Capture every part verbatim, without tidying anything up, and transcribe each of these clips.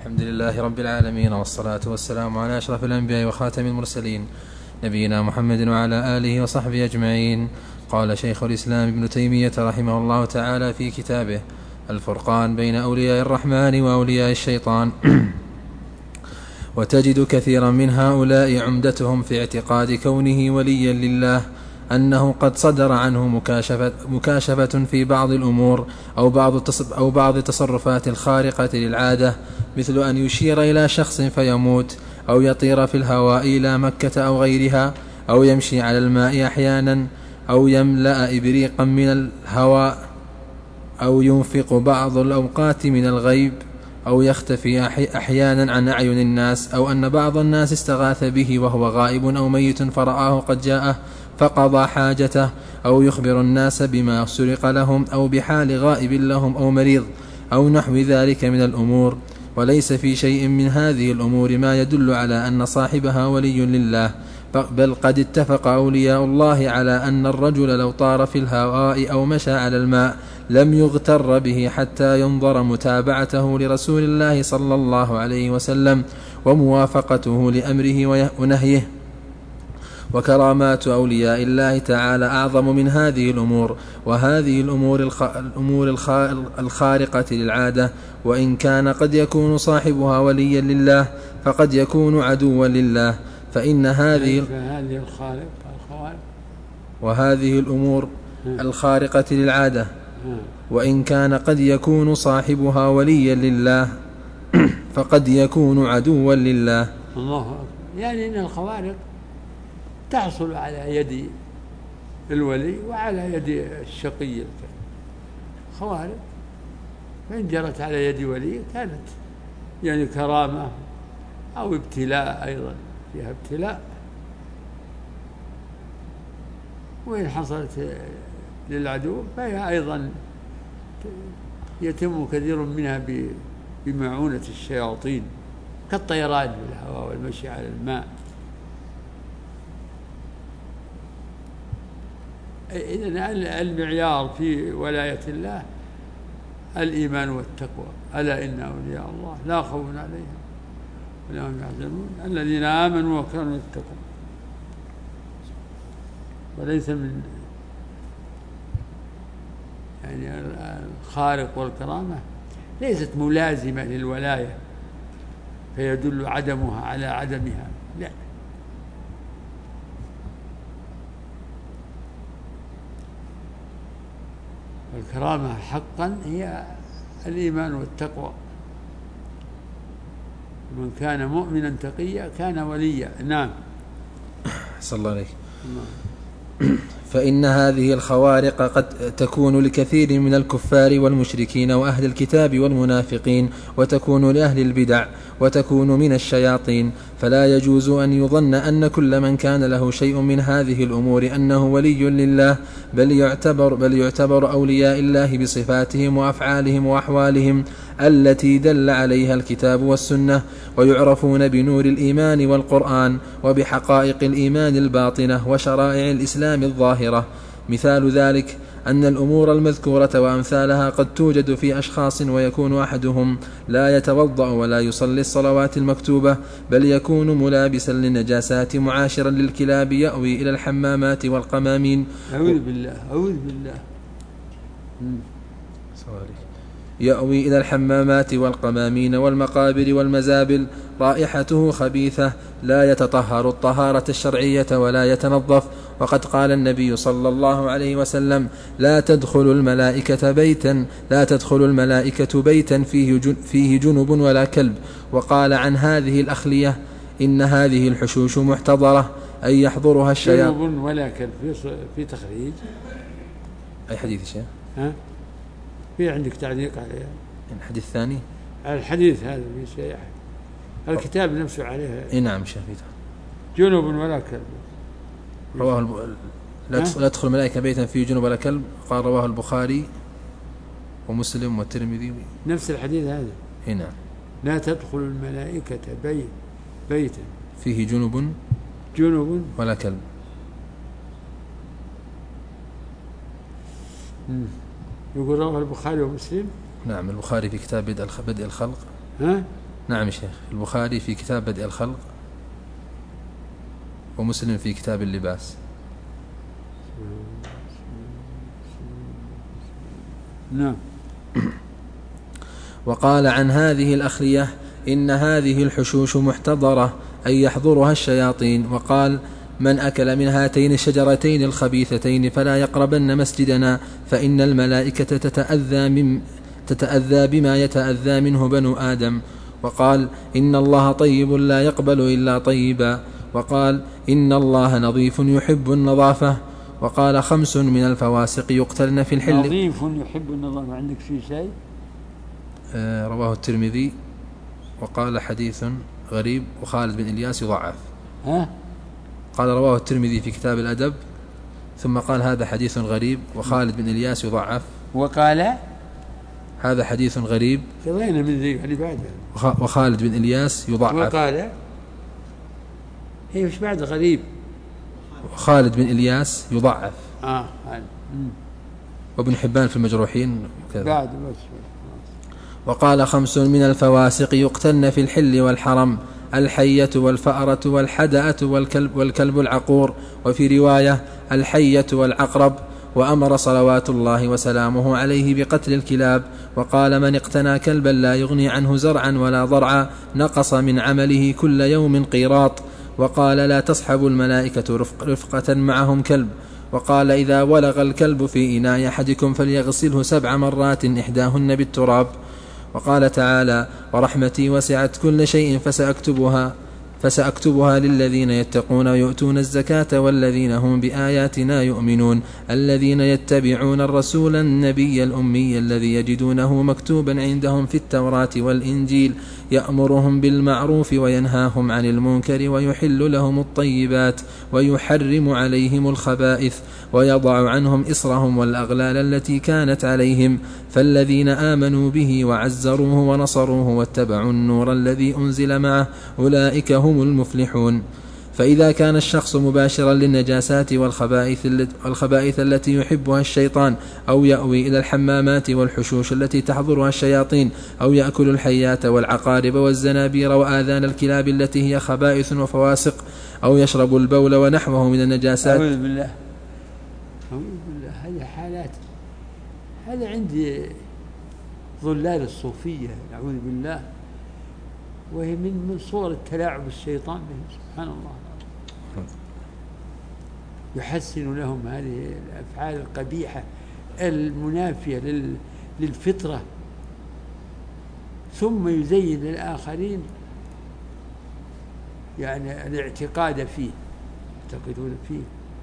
الحمد لله رب العالمين، والصلاة والسلام على أشرف الأنبياء وخاتم المرسلين نبينا محمد وعلى آله وصحبه أجمعين. قال شيخ الإسلام ابن تيمية رحمه الله تعالى في كتابه الفرقان بين أولياء الرحمن وأولياء الشيطان: وتجد كثيرا من هؤلاء عمدتهم في اعتقاد كونه وليا لله أنه قد صدر عنه مكاشفة, مكاشفة في بعض الأمور أو بعض, أو بعض التصرفات الخارقة للعادة، مثل أن يشير إلى شخص فيموت، أو يطير في الهواء إلى مكة أو غيرها، أو يمشي على الماء أحيانا، أو يملأ إبريقا من الهواء، أو ينفق بعض الأوقات من الغيب، أو يختفي أحيانا عن أعين الناس، أو أن بعض الناس استغاث به وهو غائب أو ميت فرآه قد جاءه فقضى حاجته، أو يخبر الناس بما سرق لهم أو بحال غائب لهم أو مريض أو نحو ذلك من الأمور. وليس في شيء من هذه الأمور ما يدل على أن صاحبها ولي لله، بل قد اتفق أولياء الله على أن الرجل لو طار في الهواء أو مشى على الماء لم يغتر به حتى ينظر متابعته لرسول الله صلى الله عليه وسلم وموافقته لأمره ونهيه. وكرامات أولياء الله تعالى أعظم من هذه الأمور، وهذه الأمور, الخ... الأمور الخ... الخارقة للعادة، وإن كان قد يكون صاحبها وليا لله فقد يكون عدوا لله، فإن هذه وهذه الأمور الخارقة للعادة وإن كان قد يكون صاحبها وليا لله فقد يكون عدوا لله. الله أكبر. يعني إن الخوارق تحصل على يد الولي وعلى يد الشقي. خوارق فإن جرت على يد ولي كانت يعني كرامة أو ابتلاء، أيضا فيها ابتلاء. وإن حصلت للعدو فهي أيضا يتم كثير منها بمعونة الشياطين، كالطيران في الهواء والمشي على الماء. إذن المعيار في ولاية الله الإيمان والتقوى. ألا إن أولياء الله لا خوف عليهم ولا هم يحزنون الذين آمنوا وكانوا يتقون. وليس من يعني الخارق والكرامة ليست ملازمة للولاية فيدل عدمها على عدمها، لا. الكرامة حقا هي الإيمان والتقوى. من كان مؤمنا تقيا كان وليا. نعم. صلى الله عليه. فإن هذه الخوارق قد تكون لكثير من الكفار والمشركين وأهل الكتاب والمنافقين، وتكون لأهل البدع، وتكون من الشياطين، فلا يجوز أن يظن أن كل من كان له شيء من هذه الأمور أنه ولي لله، بل يعتبر, بل يعتبر أولياء الله بصفاتهم وأفعالهم وأحوالهم التي دل عليها الكتاب والسنة، ويعرفون بنور الإيمان والقرآن وبحقائق الإيمان الباطنة وشرائع الإسلام الظاهرة. مثال ذلك أن الأمور المذكورة وأمثالها قد توجد في أشخاص، ويكون أحدهم لا يتوضأ ولا يصلي الصلوات المكتوبة، بل يكون ملابسا للنجاسات معاشرا للكلاب، يأوي إلى الحمامات والقمامين. أعوذ بالله أعوذ بالله يأوي إلى الحمامات والقمامين والمقابر والمزابل، رائحته خبيثة، لا يتطهر الطهارة الشرعية ولا يتنظف. وقد قال النبي صلى الله عليه وسلم: لا تدخل الملائكة بيتا لا تدخل الملائكة بيتا فيه, جن فيه جنب ولا كلب. وقال عن هذه الأخلية: إن هذه الحشوش محتضرة، أي يحضرها الشياطين. جنب ولا كلب في تخريج أي حديث شيء؟ ها؟ في عندك تعليق عليه الحديث الثاني؟ الحديث هذا في شيء الكتاب نفسه عليه. إيه نعم شافيته. جنب ولا كلب رواه الب... لا تدخل الملائكة بيتا فيه جنب ولا كلب، قال رواه البخاري ومسلم والترمذي. نفس الحديث هذا. إيه نعم. لا تدخل الملائكة بيت بيتا فيه جنب جنب ولا كلب. مم. يقول رواه البخاري ومسلم. نعم البخاري في كتاب بدء الخلق. ها؟ نعم شيخ. البخاري في كتاب بدء الخلق، ومسلم في كتاب اللباس. نعم. وقال عن هذه الأخرية إن هذه الحشوش محتضرة أي يحضرها الشياطين. وقال من أكل من هاتين الشجرتين الخبيثتين فلا يقربن مسجدنا فإن الملائكة تتأذى, من تتأذى بما يتأذى منه بنو آدم. وقال إن الله طيب لا يقبل إلا طيبا. وقال إن الله نظيف يحب النظافة. وقال خمس من الفواسق يقتلن في الحل. نظيف يحب النظافة، عندك في شيء؟ آه رواه الترمذي وقال حديث غريب، وخالد بن إلياس يضعف. ها؟ قال رواه الترمذي في كتاب الأدب، ثم قال هذا حديث غريب وخالد بن إلياس يضعف. وقال هذا حديث غريب من ذي يعني بعد وخالد بن إلياس يضعف. وقال هي مش بعد غريب وخالد بن إلياس يضعف. آه. وابن حبان في المجروحين كذا. بعد بس. وقال خمس من الفواسق يقتلن في الحل والحرم: الحية والفأرة والحدأة والكلب, والكلب العقور. وفي رواية الحية والعقرب. وأمر صلوات الله وسلامه عليه بقتل الكلاب. وقال من اقتنى كلبا لا يغني عنه زرعا ولا ضرعا نقص من عمله كل يوم قيراط. وقال لا تصحب الملائكة رفق رفقة معهم كلب. وقال إذا ولغ الكلب في إناء أحدكم فليغسله سبع مرات إحداهن بالتراب. وقال تعالى ورحمتي وسعت كل شيء فسأكتبها فسأكتبها للذين يتقون ويؤتون الزكاة والذين هم بآياتنا يؤمنون الذين يتبعون الرسول النبي الأمي الذي يجدونه مكتوبا عندهم في التوراة والإنجيل يأمرهم بالمعروف وينهاهم عن المنكر ويحل لهم الطيبات ويحرم عليهم الخبائث ويضع عنهم إصرهم والأغلال التي كانت عليهم. فالذين آمنوا به وعزروه ونصروه واتبعوا النور الذي أنزل معه أولئك هم المفلحون. فإذا كان الشخص مباشرا للنجاسات والخبائث التي يحبها الشيطان أو يأوي إلى الحمامات والحشوش التي تحضرها الشياطين أو يأكل الحيات والعقارب والزنابير وآذان الكلاب التي هي خبائث وفواسق أو يشرب البول ونحوه من النجاسات. أعوذ بالله أعوذ بالله. هذه حالات، هذا عندي ظلال الصوفية نعوذ بالله، وهي من من صور التلاعب الشيطان بهم سبحان الله. يحسن لهم هذه الأفعال القبيحة المنافية للفطرة، ثم يزين للآخرين يعني الاعتقاد فيه، يعتقدون فيه.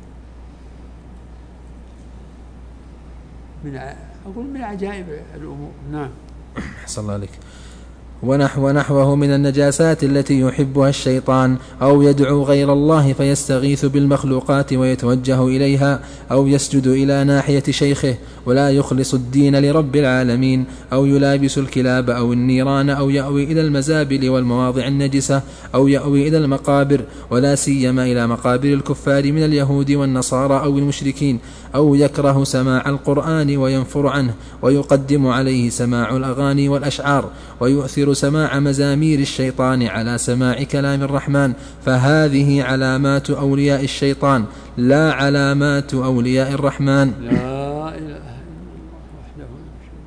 من أقول من عجائب الأمور. نعم. أحسن الله عليك. ونحو نحوه من النجاسات التي يحبها الشيطان أو يدعو غير الله فيستغيث بالمخلوقات ويتوجه إليها أو يسجد إلى ناحية شيخه ولا يخلص الدين لرب العالمين أو يلابس الكلاب أو النيران أو يأوي إلى المزابل والمواضع النجسة أو يأوي إلى المقابر ولا سيما إلى مقابر الكفار من اليهود والنصارى أو المشركين أو يكره سماع القرآن وينفر عنه ويقدم عليه سماع الأغاني والأشعار ويؤثر سماع مزامير الشيطان على سماع كلام الرحمن، فهذه علامات أولياء الشيطان لا علامات أولياء الرحمن. لا إله إلا الله وحده لا شريك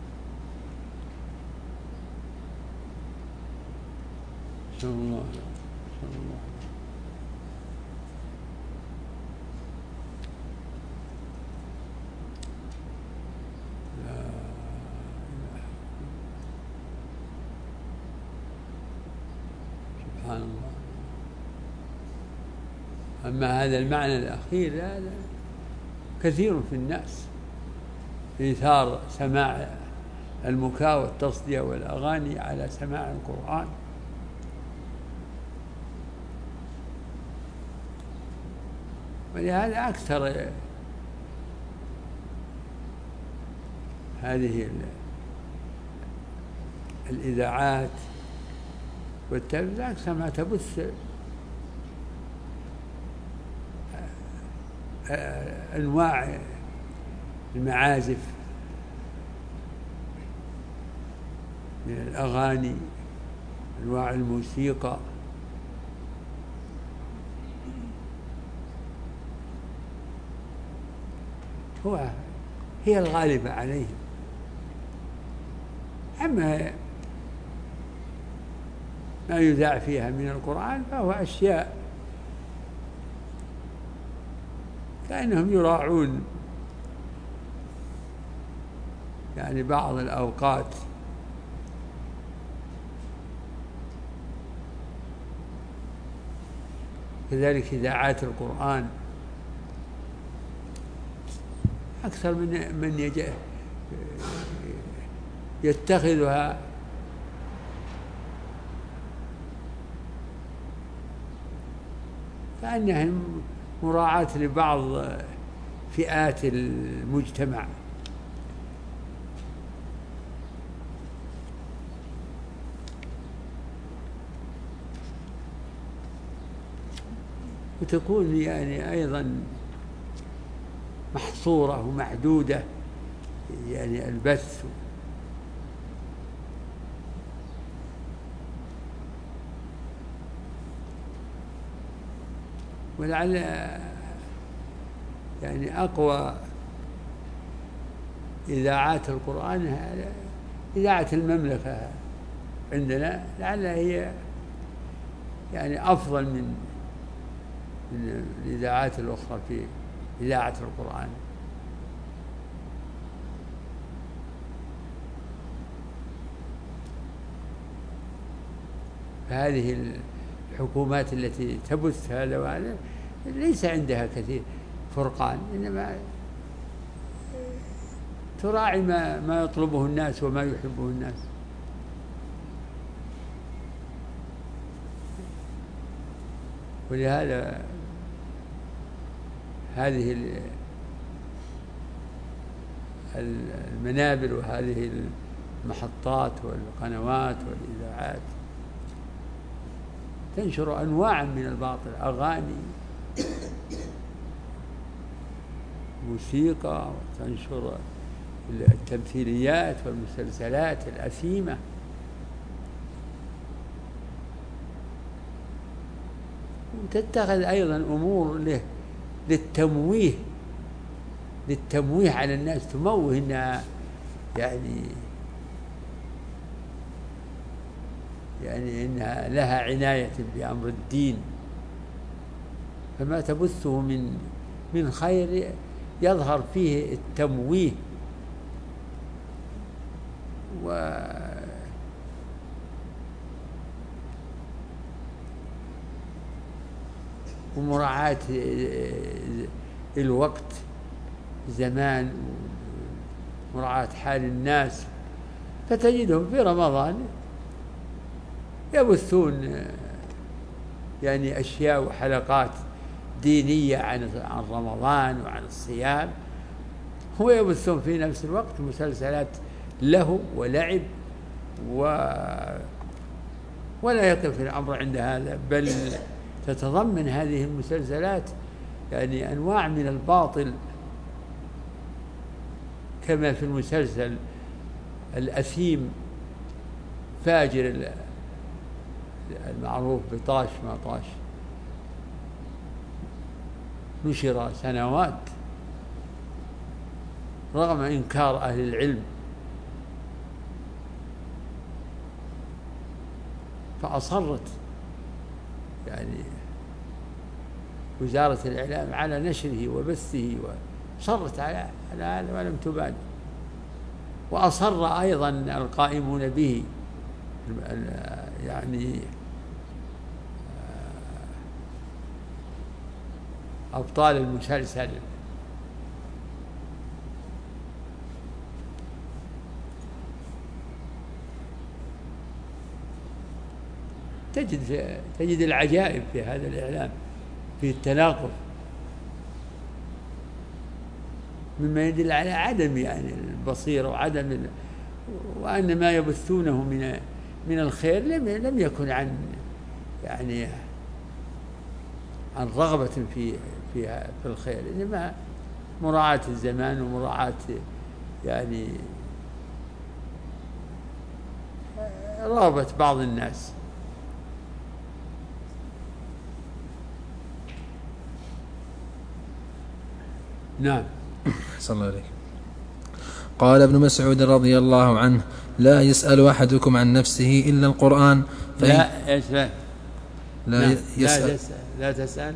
له. صلى الله صلى الله سبحان الله. أما هذا المعنى الأخير هذا كثير في الناس، إيثار سماع المكاء والتصدية والأغاني على سماع القرآن. ولهذا أكثر هذه الإذاعات والتلفزيون أكثر ما تبث أنواع المعازف من الأغاني أنواع الموسيقى. هو هي الغالبة عليهم. أما ما يذاع فيها من القرآن فهو أشياء كأنهم يراعون يعني بعض الأوقات كذلك إذاعات القرآن أكثر من من يتخذها كأنها مراعاة لبعض فئات المجتمع. وتكون يعني أيضا محصورة ومحدودة يعني البث. ولعل يعني أقوى إذاعات القرآن إذاعة المملكة عندنا، لعلها هي يعني أفضل من من الإذاعات الأخرى في إذاعة القرآن. فهذه الحكومات التي تبث هذا وهذا ليس عندها كثير فرقان، إنما تراعي ما ما يطلبه الناس وما يحبه الناس. ولهذا هذه المنابر وهذه المحطات والقنوات والإذاعات تنشر أنواعا من الباطل، أغاني، موسيقى، وتنشر التمثيليات والمسلسلات الأثيمة. وتتخذ أيضا أمور له للتمويه للتمويه على الناس، تموه إنها يعني يعني إنها لها عناية بأمر الدين. فما تبثه من من خير يظهر فيه التمويه و ومراعاة الوقت زمان ومراعاة حال الناس. فتجدهم في رمضان يبثون يعني أشياء وحلقات دينية عن عن رمضان وعن الصيام، ويبثون في نفس الوقت مسلسلات له ولعب و ولا يقف الأمر عند هذا، بل تتضمن هذه المسلسلات يعني أنواع من الباطل، كما في المسلسل الأثيم فاجر المعروف بطاش ما طاش، نشر سنوات رغم إنكار أهل العلم، فأصرت يعني وزارة الإعلام على نشره وبثه، وصرت على هذا ولم تبالي. وأصر أيضا القائمون به يعني أبطال المسلسل تجد تجد العجائب في هذا الإعلام، في التناقض، مما يدل على عدم يعني البصيرة وعدم ال... وأن ما يبثونه من من الخير لم لم يكن عن يعني عن رغبة في في في الخير، إنما مراعاة الزمان ومراعاة يعني رغبة بعض الناس. نعم. صلى الله عليه. قال ابن مسعود رضي الله عنه: لا يسأل أحدكم عن نفسه إلا القرآن. لا إيش لا لا, نعم. يسأل لا, يسأل. لا تسأل.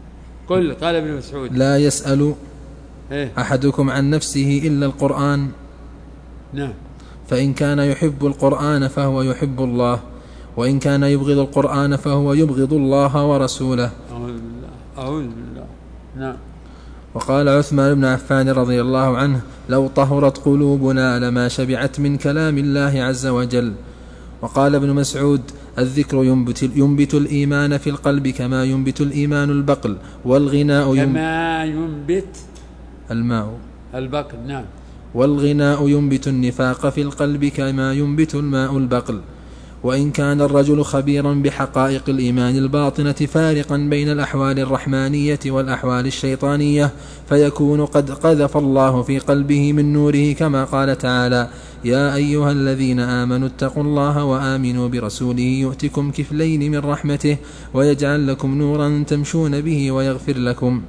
قل قال ابن مسعود: لا يسأل إيه؟ أحدكم عن نفسه إلا القرآن. نعم. فإن كان يحب القرآن فهو يحب الله، وإن كان يبغض القرآن فهو يبغض الله ورسوله. أعوذ بالله أعوذ بالله. نعم. وقال عثمان بن عفان رضي الله عنه: لو طهرت قلوبنا لما شبعت من كلام الله عز وجل. وقال ابن مسعود: الذكر ينبت, ينبت الإيمان في القلب كما ينبت الإيمان البقل، والغناء كما ينبت الماء البقل. نعم. والغناء ينبت النفاق في القلب كما ينبت الماء البقل. وإن كان الرجل خبيرا بحقائق الإيمان الباطنة فارقا بين الأحوال الرحمانية والأحوال الشيطانية، فيكون قد قذف الله في قلبه من نوره، كما قال تعالى: يا أيها الذين آمنوا اتقوا الله وآمنوا برسوله يؤتكم كفلين من رحمته ويجعل لكم نورا تمشون به ويغفر لكم.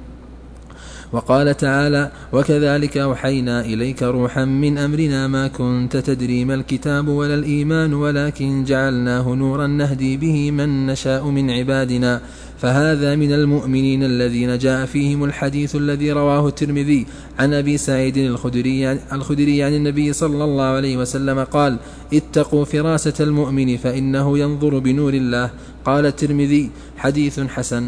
وقال تعالى: وكذلك أوحينا إليك روحا من أمرنا ما كنت تدري ما الكتاب ولا الإيمان ولكن جعلناه نورا نهدي به من نشاء من عبادنا. فهذا من المؤمنين الذين جاء فيهم الحديث الذي رواه الترمذي عن أبي سعيد الخدري عن النبي صلى الله عليه وسلم قال: اتقوا فراسة المؤمن فإنه ينظر بنور الله. قال الترمذي: حديث حسن.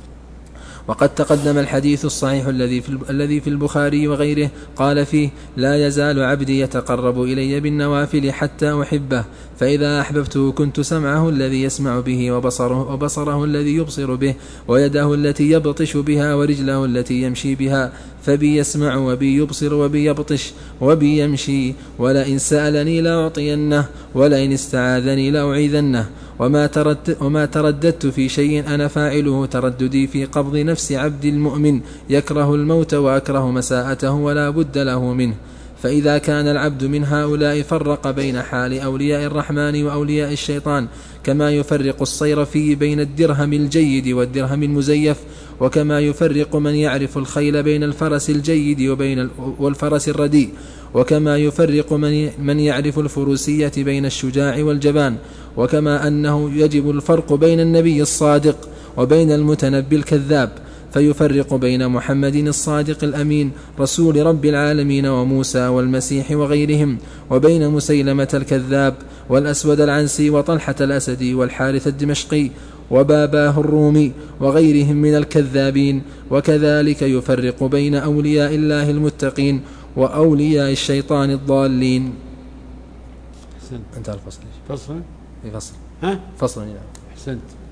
وقد تقدم الحديث الصحيح الذي في البخاري وغيره قال فيه: لا يزال عبدي يتقرب إلي بالنوافل حتى أحبه، فإذا أحببته كنت سمعه الذي يسمع به وبصره, وبصره الذي يبصر به ويده التي يبطش بها ورجله التي يمشي بها، فبي يسمع وبي يبصر وبي يبطش وبي يمشي، ولئن سألني لأعطينه ولئن استعاذني لأعيذنه. وما, ترد وما ترددت في شيء أنا فاعله ترددي في قبض نفس عبد المؤمن يكره الموت وأكره مساءته ولا بد له منه. فإذا كان العبد من هؤلاء فرق بين حال أولياء الرحمن وأولياء الشيطان، كما يفرق الصيرفي بين الدرهم الجيد والدرهم المزيف، وكما يفرق من يعرف الخيل بين الفرس الجيد وبين والفرس الرديء، وكما يفرق من يعرف الفروسية بين الشجاع والجبان، وكما أنه يجب الفرق بين النبي الصادق وبين المتنبي الكذاب، فيفرق بين محمد الصادق الأمين رسول رب العالمين وموسى والمسيح وغيرهم، وبين مسيلمة الكذاب والأسود العنسي وطلحة الأسدي والحارث الدمشقي وباباه الرومي وغيرهم من الكذابين. وكذلك يفرق بين أولياء الله المتقين وأولياء الشيطان الضالين. أحسنت. انتهى الفصل. فصل؟ في فصل. ها؟ فصل. أحسنت.